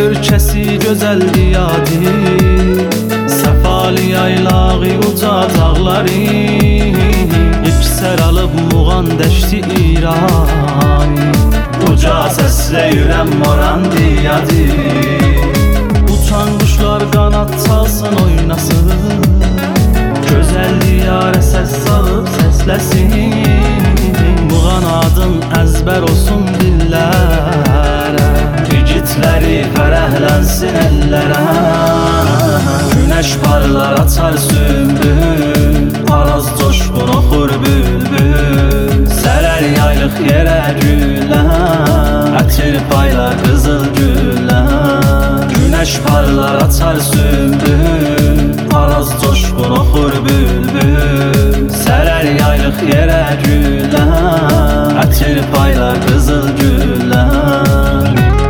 ölkəsi gözəl diyadi, səfalı yaylağı uca dağları, yüksər alıb muğan dəşti İrani, uca səslə yürəm moran diyadi. Uçan quşlar qanat çalsın oynasın, gözəl diyarə səs salıb səsləsin, muğan adın əzbər olsun dillərə, igidləri fərəhlənsin əllərə. Günəş parlar açar sümbül, araz coşqun oxur bülbül, sərər yaylıq yerə gülər, ətir paylar qızıl gülər. Günəş parlar açar sümbül, araz coşqun oxur bülbül, sərər yaylıq yerə gülər, ətir paylar qızıl gülər.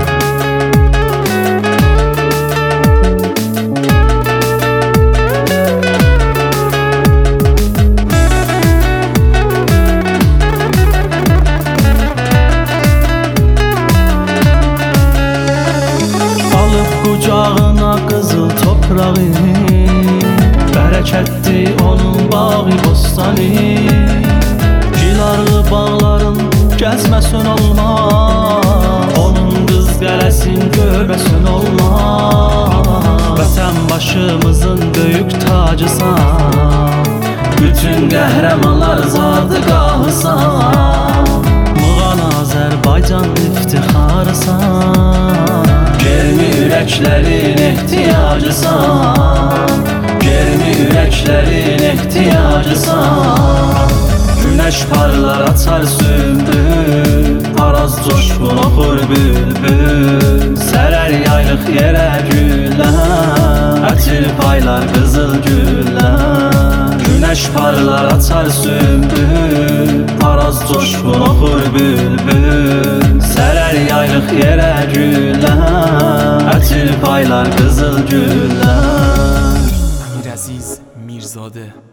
Qucağına qızıl toprağı, bərəkətdir onun bağı bostanı, gilarlı bağların gəzməsin olmaz, onun qız qələsin görməsin olmaz. Vətən başımızın böyük tacısan, bütün qəhrəmanlar zadgahısan, muğan Azərbaycan iftixarısan, germi ürəklərin ehtiyacısan, germi ürəklərin ehtiyacısan. Günəş parlar açar sümbül, araz coşqun oxur bülbül, sərər yaylıq yerə gülər, ətir paylar qızıl gülər. Günəş parlar açar sümbül, araz coşqun oxur bülbül, sərər yaylıq yerə gülər, ətir paylar qızıl gülər. Amiraziz Mirzade.